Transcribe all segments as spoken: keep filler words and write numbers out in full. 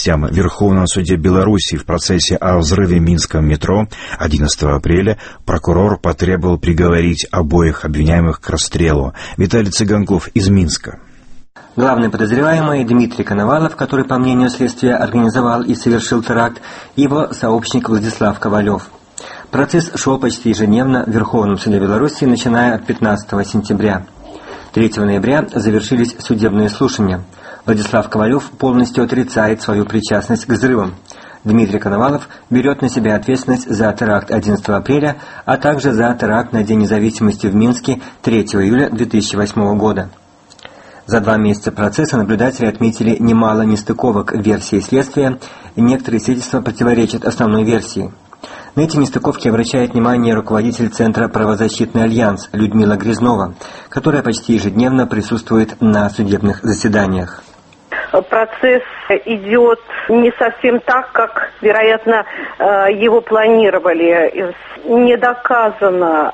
новостям. В Верховном суде Беларуси в процессе о взрыве Минского метро одиннадцатого апреля прокурор потребовал приговорить обоих обвиняемых к расстрелу. Виталий Цыганков из Минска. Главный подозреваемый Дмитрий Коновалов, который, по мнению следствия, организовал и совершил теракт, и его сообщник Владислав Ковалев. Процесс шел почти ежедневно в Верховном суде Беларуси, начиная от пятнадцатого сентября. третьего ноября завершились судебные слушания. Владислав Ковалев полностью отрицает свою причастность к взрывам. Дмитрий Коновалов берет на себя ответственность за теракт одиннадцатого апреля, а также за теракт на День независимости в Минске третьего июля две тысячи восьмого года. За два месяца процесса наблюдатели отметили немало нестыковок в версии следствия, и некоторые свидетельства противоречат основной версии. На эти нестыковки обращает внимание руководитель Центра «Правозащитный альянс» Людмила Грязнова, которая почти ежедневно присутствует на судебных заседаниях. Процесс идет не совсем так, как, вероятно, его планировали. Не доказано,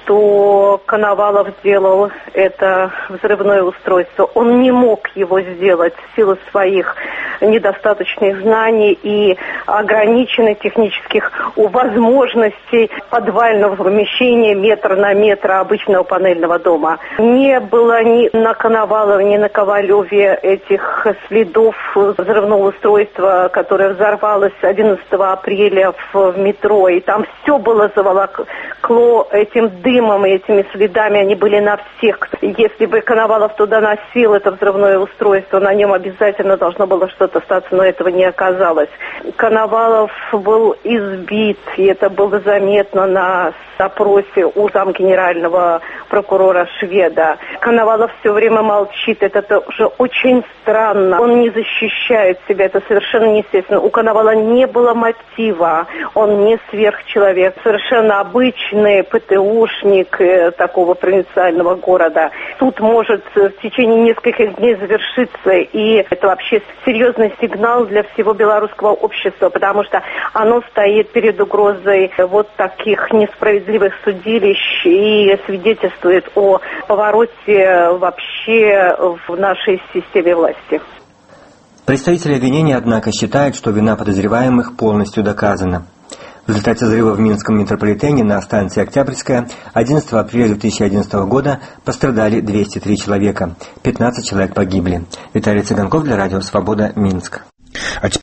что Коновалов сделал это взрывное устройство. Он не мог его сделать в силу своих недостаточных знаний и ограниченных технических возможностей подвального помещения метр на метр обычного панельного дома. Не было ни на Коновалове, ни на Ковалеве этих следов взрывного устройства, которое взорвалось одиннадцатого апреля в метро. И там все было заволокло этим дымом и этими следами. Они были на всех. Если бы Коновалов туда носил это взрывное устройство, на нем обязательно должно было что-то остаться, но этого не оказалось. Коновалов был избит, и это было заметно на допросе у замгенерального прокурора Шведа. Коновалов все время молчит, это тоже очень странно. Он не защищает себя, это совершенно неестественно. У Коновалова не было мотива, он не сверхчеловек, совершенно обычный ПТУшник такого провинциального города. Суд может в течение нескольких дней завершиться, и это вообще серьезный сигнал для всего белорусского общества, потому что оно стоит перед угрозой вот таких несправедливых судилищ и свидетельствует о повороте вообще в нашей системе власти. Представители обвинения, однако, считают, что вина подозреваемых полностью доказана. В результате взрыва в Минском метрополитене на станции Октябрьская одиннадцатого апреля две тысячи одиннадцатого года пострадали двести три человека, пятнадцать человек погибли. Виталий Цыганков для радио «Свобода», Минск.